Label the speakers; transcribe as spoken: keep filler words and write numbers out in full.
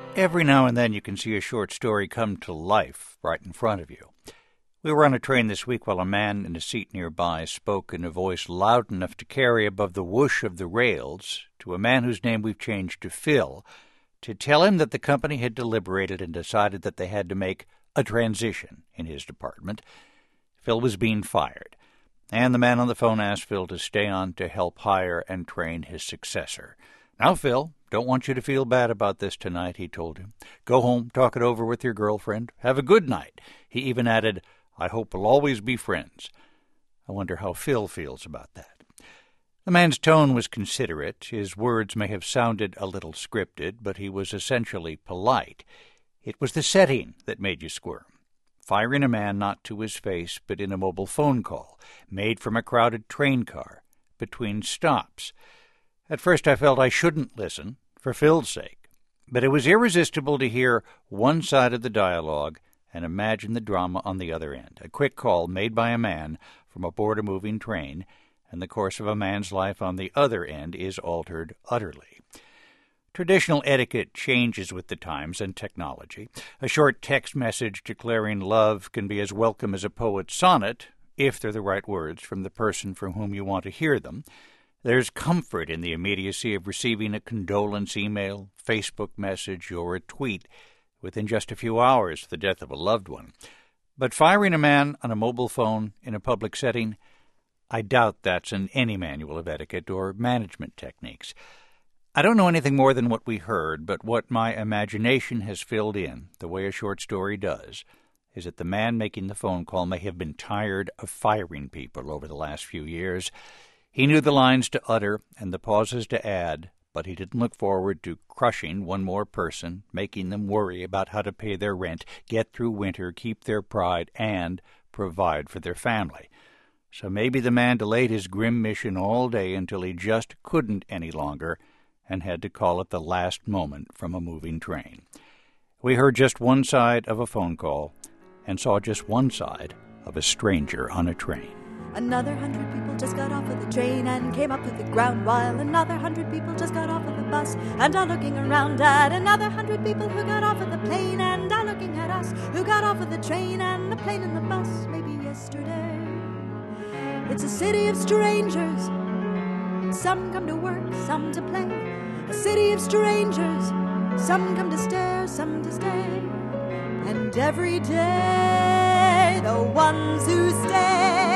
Speaker 1: Every now and then you can see a short story come to life right in front of you. We were on a train this week while a man in a seat nearby spoke in a voice loud enough to carry above the whoosh of the rails to a man whose name we've changed to Phil, to tell him that the company had deliberated and decided that they had to make a transition in his department. Phil was being fired, and the man on the phone asked Phil to stay on to help hire and train his successor. "Now, Phil, don't want you to feel bad about this tonight," he told him. "Go home, talk it over with your girlfriend. Have a good night." He even added, "I hope we'll always be friends." I wonder how Phil feels about that. The man's tone was considerate. His words may have sounded a little scripted, but he was essentially polite. It was the setting that made you squirm. Firing a man not to his face, but in a mobile phone call, made from a crowded train car, between stops. At first I felt I shouldn't listen, for Phil's sake, but it was irresistible to hear one side of the dialogue and imagine the drama on the other end. A quick call made by a man from aboard a moving train, and the course of a man's life on the other end is altered utterly. Traditional etiquette changes with the times and technology. A short text message declaring love can be as welcome as a poet's sonnet, if they're the right words from the person from whom you want to hear them. There's comfort in the immediacy of receiving a condolence email, Facebook message, or a tweet within just a few hours of the death of a loved one. But firing a man on a mobile phone in a public setting, I doubt that's in any manual of etiquette or management techniques. I don't know anything more than what we heard, but what my imagination has filled in, the way a short story does, is that the man making the phone call may have been tired of firing people over the last few years. He knew the lines to utter and the pauses to add, but he didn't look forward to crushing one more person, making them worry about how to pay their rent, get through winter, keep their pride, and provide for their family. So maybe the man delayed his grim mission all day until he just couldn't any longer and had to call at the last moment from a moving train. We heard just one side of a phone call and saw just one side of a stranger on a train.
Speaker 2: Another hundred people just got off of the train and came up to the ground, while another hundred people just got off of the bus and are looking around at another hundred people who got off of the plane and are looking at us who got off of the train and the plane and the bus maybe yesterday. It's a city of strangers. Some come to work, some to play. A city of strangers. Some come to stare, some to stay. And every day the ones who stay